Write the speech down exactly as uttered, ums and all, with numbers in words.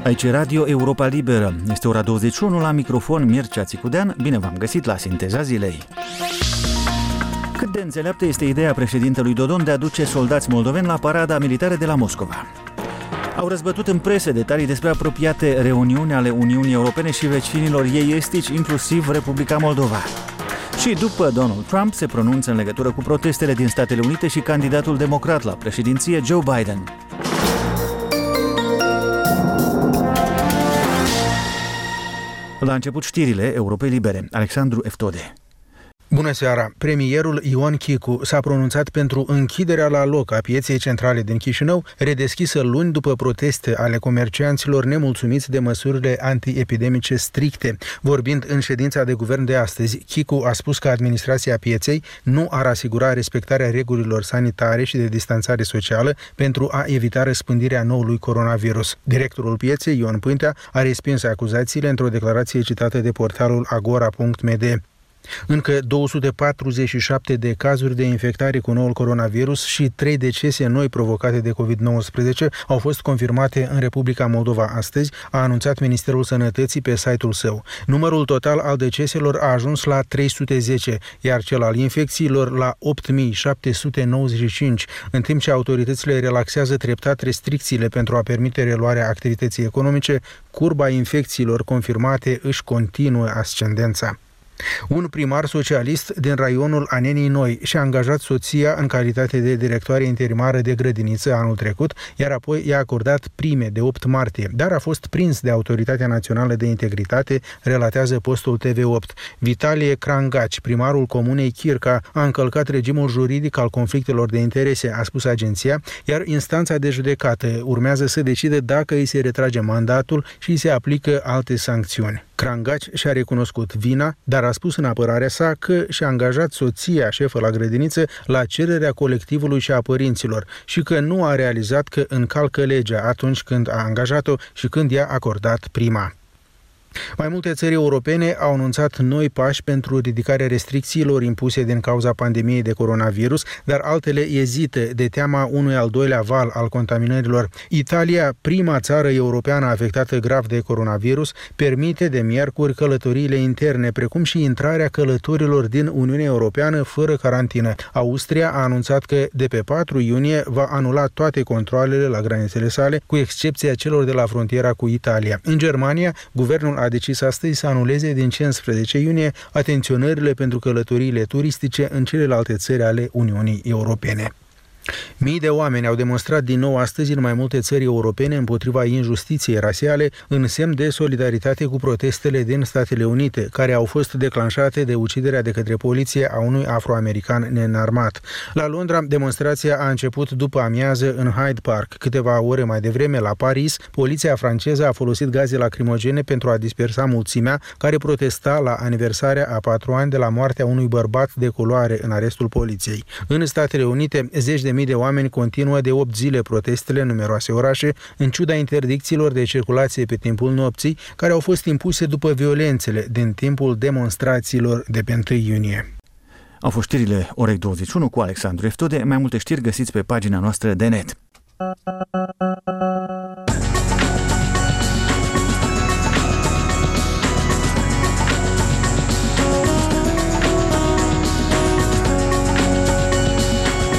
Aici Radio Europa Liberă. Este ora douăzeci și unu, la microfon Mircea Țicudean. Bine v-am găsit la Sinteza Zilei. Cât de înțeleaptă este ideea președintelui Dodon de a duce soldați moldoveni la parada militară de la Moscova. Au răzbătut în presă detalii despre apropiate reuniuni ale Uniunii Europene și vecinilor ei estici, inclusiv Republica Moldova. Și după Donald Trump se pronunță în legătură cu protestele din Statele Unite și candidatul democrat la președinție, Joe Biden. La început știrile Europei Libere. Alexandru Eftode. Bună seara! Premierul Ion Chicu s-a pronunțat pentru închiderea la loc a pieței centrale din Chișinău, redeschisă luni după proteste ale comercianților nemulțumiți de măsurile antiepidemice stricte. Vorbind în ședința de guvern de astăzi, Chicu a spus că administrația pieței nu ar asigura respectarea regulilor sanitare și de distanțare socială pentru a evita răspândirea noului coronavirus. Directorul pieței, Ion Pântea, a respins acuzațiile într-o declarație citată de portalul agora punct m d. Încă două sute patruzeci și șapte de cazuri de infectare cu noul coronavirus și trei decese noi provocate de covid nouăsprezece au fost confirmate în Republica Moldova astăzi, a anunțat Ministerul Sănătății pe site-ul său. Numărul total al deceselor a ajuns la trei sute zece, iar cel al infecțiilor la opt mii șapte sute nouăzeci și cinci, în timp ce autoritățile relaxează treptat restricțiile pentru a permite reluarea activității economice, curba infecțiilor confirmate își continuă ascendența. Un primar socialist din raionul Anenii Noi și-a angajat soția în calitate de directoare interimară de grădiniță anul trecut, iar apoi i-a acordat prime de opt martie, dar a fost prins de Autoritatea Națională de Integritate, relatează postul T V opt. Vitalie Crangaci, primarul comunei Chirca, a încălcat regimul juridic al conflictelor de interese, a spus agenția, iar instanța de judecată urmează să decide dacă îi se retrage mandatul și îi se aplică alte sancțiuni. Crangaci și-a recunoscut vina, dar a spus în apărarea sa că și-a angajat soția, șefă la grădiniță, la cererea colectivului și a părinților și că nu a realizat că încalcă legea atunci când a angajat-o și când i-a acordat prima. Mai multe țări europene au anunțat noi pași pentru ridicarea restricțiilor impuse din cauza pandemiei de coronavirus, dar altele ezită de teama unui al doilea val al contaminărilor. Italia, prima țară europeană afectată grav de coronavirus, permite de miercuri călătoriile interne, precum și intrarea călătorilor din Uniunea Europeană fără carantină. Austria a anunțat că de pe patru iunie va anula toate controalele la granițele sale, cu excepția celor de la frontiera cu Italia. În Germania, guvernul a decis astăzi să anuleze din cincisprezece iunie atenționările pentru călătoriile turistice în celelalte țări ale Uniunii Europene. Mii de oameni au demonstrat din nou astăzi în mai multe țări europene împotriva injustiției rasiale, în semn de solidaritate cu protestele din Statele Unite, care au fost declanșate de uciderea de către poliție a unui afroamerican neînarmat. La Londra, demonstrația a început după amiază în Hyde Park. Câteva ore mai devreme, la Paris, poliția franceză a folosit gaze lacrimogene pentru a dispersa mulțimea care protesta la aniversarea a patru ani de la moartea unui bărbat de culoare în arestul poliției. În Statele Unite, zeci de mii de oameni continuă de opt zile protestele în numeroase orașe, în ciuda interdicțiilor de circulație pe timpul nopții, care au fost impuse după violențele din timpul demonstrațiilor de pe întâi iunie. Au fost știrile orei douăzeci și unu cu Alexandru Eftode. Mai multe știri găsiți pe pagina noastră de net.